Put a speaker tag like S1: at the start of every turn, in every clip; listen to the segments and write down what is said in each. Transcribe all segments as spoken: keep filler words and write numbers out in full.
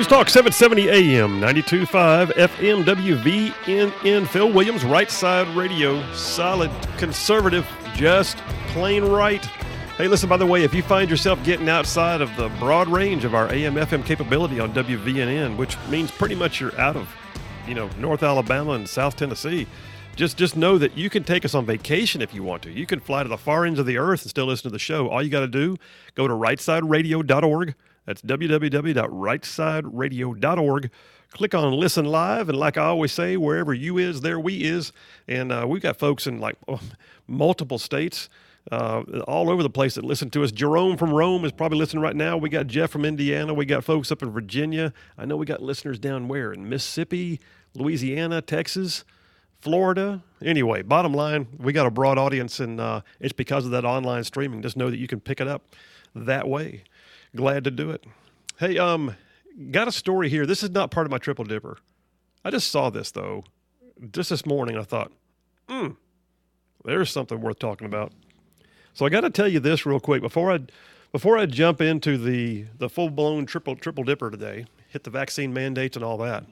S1: News Talk seven seventy A M, ninety-two point five F M W V N N. Phil Williams, Right Side Radio, solid, conservative, just plain right. Hey, listen, by the way, if you find yourself getting outside of the broad range of our A M F M capability on W V N N, which means pretty much you're out of, you know, North Alabama and South Tennessee, just just know that you can take us on vacation if you want to. You can fly to the far ends of the earth and still listen to the show. All you got to do, go to right side radio dot org. That's w w w dot right side radio dot org. Click on Listen Live, and like I always say, wherever you is, there we is. And uh, we've got folks in like oh, multiple states, uh, all over the place that listen to us. Jerome from Rome is probably listening right now. We got Jeff from Indiana. We got folks up in Virginia. I know we got listeners down where? In Mississippi, Louisiana, Texas, Florida. Anyway, bottom line, we got a broad audience, and uh, it's because of that online streaming. Just know that you can pick it up that way. Glad to do it. Hey, um, got a story here. This is not part of my Triple Dipper. I just saw this, though, just this morning. I thought, hmm, there's something worth talking about. So I got to tell you this real quick before I before I jump into the, the full-blown triple triple dipper today, hit the vaccine mandates and all that.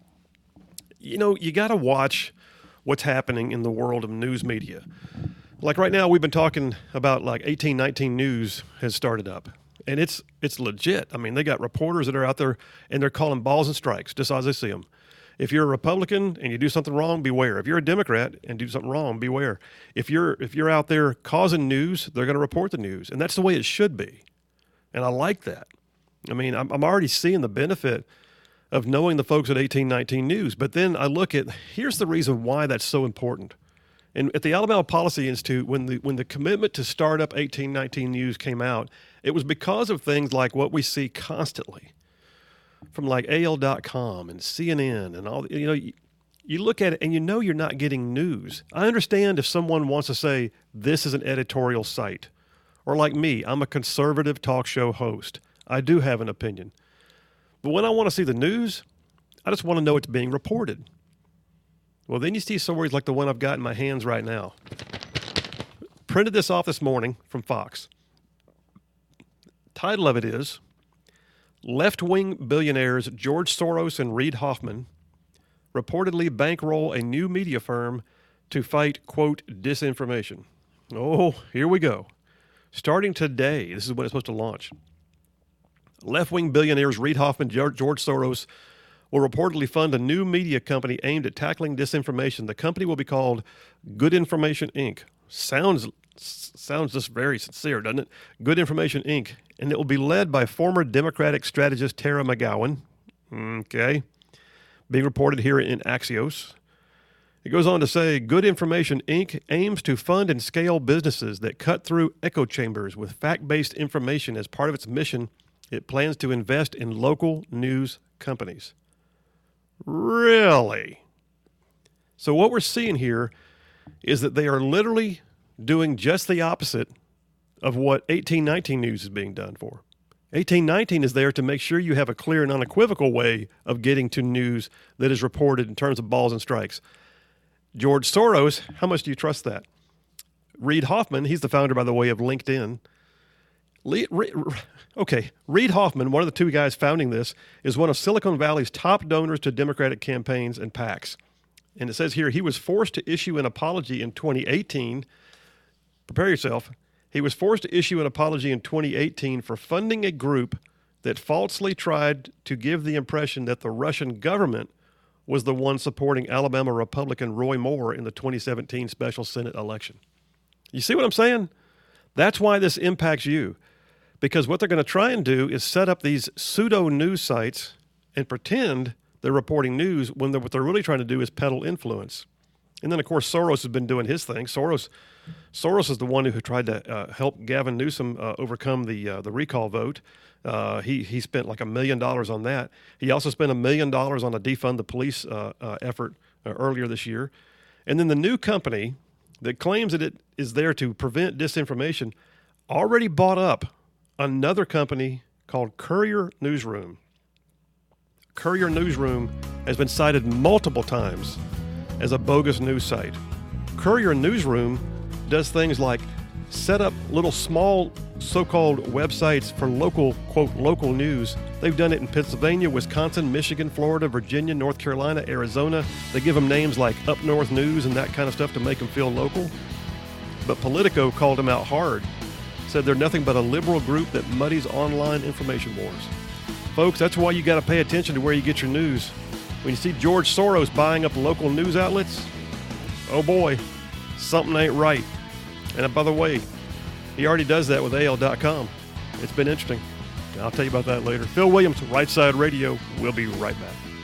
S1: You know, you got to watch what's happening in the world of news media. Like right now, we've been talking about like eighteen nineteen News has started up. And it's it's legit. I mean, they got reporters that are out there, and they're calling balls and strikes just as they see them. If you're a Republican and you do something wrong, beware. If you're a Democrat and do something wrong, beware. If you're if you're out there causing news, they're going to report the news, and that's the way it should be. And I like that. I mean, I'm, I'm already seeing the benefit of knowing the folks at eighteen nineteen News. But then I look at, here's the reason why that's so important. And at the Alabama Policy Institute, when the when the commitment to start up eighteen nineteen News came out, it was because of things like what we see constantly from like A L dot com and C N N and all. You know, you, you look at it and you know you're not getting news. I understand if someone wants to say this is an editorial site, or like me, I'm a conservative talk show host. I do have an opinion. But when I want to see the news, I just want to know it's being reported. Well, then you see stories like the one I've got in my hands right now. Printed this off this morning from Fox. Title of it is, Left-Wing Billionaires George Soros and Reid Hoffman reportedly bankroll a new media firm to fight, quote, disinformation. Oh, here we go. Starting today, this is when it's supposed to launch. Left-wing billionaires Reid Hoffman, George Soros will reportedly fund a new media company aimed at tackling disinformation. The company will be called Good Information, Incorporated. Sounds sounds just very sincere, doesn't it? Good Information, Incorporated. And it will be led by former Democratic strategist Tara McGowan. Okay. Being reported here in Axios. It goes on to say, Good Information, Incorporated aims to fund and scale businesses that cut through echo chambers with fact-based information. As part of its mission, it plans to invest in local news companies. Really? So what we're seeing here is that they are literally doing just the opposite of what eighteen nineteen News is being done for. eighteen nineteen is there to make sure you have a clear and unequivocal way of getting to news that is reported in terms of balls and strikes. George Soros, how much do you trust that? Reid Hoffman, he's the founder, by the way, of LinkedIn. Le- Re- okay, Reid Hoffman, one of the two guys founding this, is one of Silicon Valley's top donors to Democratic campaigns and PACs. And it says here, he was forced to issue an apology in twenty eighteen. Prepare yourself. He was forced to issue an apology in twenty eighteen for funding a group that falsely tried to give the impression that the Russian government was the one supporting Alabama Republican Roy Moore in the twenty seventeen special Senate election. You see what I'm saying? That's why this impacts you. Because what they're going to try and do is set up these pseudo news sites and pretend they're reporting news when they're, what they're really trying to do is peddle influence. And then, of course, Soros has been doing his thing. Soros Soros is the one who tried to uh, help Gavin Newsom uh, overcome the uh, the recall vote. Uh, he he spent like a million dollars on that. He also spent a million dollars on a defund the police uh, uh, effort uh, earlier this year. And then the new company that claims that it is there to prevent disinformation already bought up another company called Courier Newsroom. Courier Newsroom has been cited multiple times as a bogus news site. Courier Newsroom does things like set up little small so-called websites for local, quote, local news. They've done it in Pennsylvania, Wisconsin, Michigan, Florida, Virginia, North Carolina, Arizona. They give them names like Up North News and that kind of stuff to make them feel local. But Politico called them out hard, said they're nothing but a liberal group that muddies online information wars. Folks, that's why you got to pay attention to where you get your news. When you see George Soros buying up local news outlets, oh boy, something ain't right. And by the way, he already does that with A L dot com. It's been interesting. I'll tell you about that later. Phil Williams, Right Side Radio. We'll be right back.